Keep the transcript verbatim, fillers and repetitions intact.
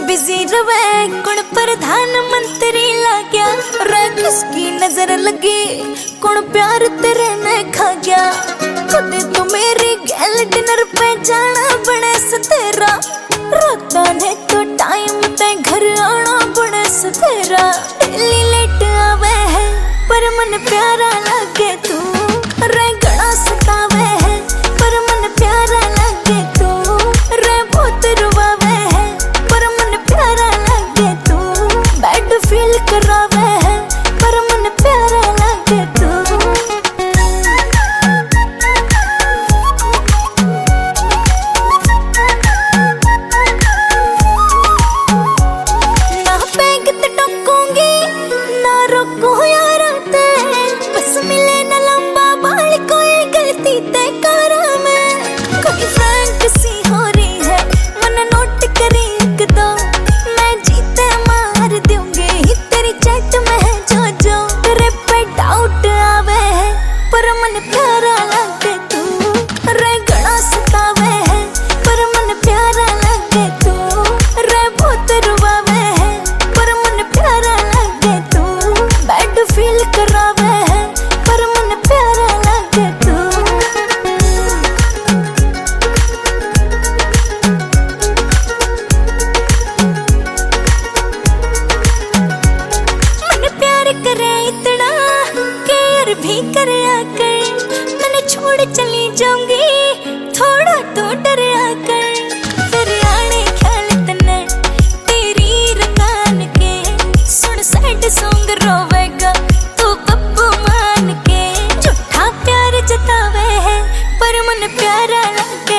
Busy रवे कौन प्रधानमंत्री लाग्या रे किसकी नजर लगी कौन प्यार तेरे में खा गया। खुद तो मेरी गैल डिनर पे जाना बड़े सतेरा राता ने तो टाइम पे घर आना बड़े सतेरा। डेली लेट आवे है पर मन प्यारा लगे तू रे गड़ा सतावे है पर मन प्यारा लगे तू रे बहुत रुवावे है पर मन प्यारा लगे तू बैड फील करावे है पर मन प्यारा लगे तू। ना पैग ते टोकूंगी ना रोकू यार ते बस मिले ना लंबा बाल कोई गलती ते करा मैं कोई फ्रैंक सी हो रही है मन नोट करी एक दो मैं जीते मार दूंगी तेरी चैट में है जो जो तेरे पे डाउट आवे है पर मन प्यारा लगे तू रे गड़ा सतावे है पर मन प्यारा लगे तू रे बहुत रुवावे है पर मन प्यारा लगे तू बैड फील करावे है पर मन प्यारा लगे तू। मन प्यार करे इतना केयर भी करे आकर मैंने छोड़ चली जाऊंगी थोड़ा तो डर आकर फिर आने ख्याल तने तेरी रंगान के सुन सैड सॉन्ग रोवेगा तू पप्पू मान के झूठा प्यार जतावे है पर मन प्यारा लगे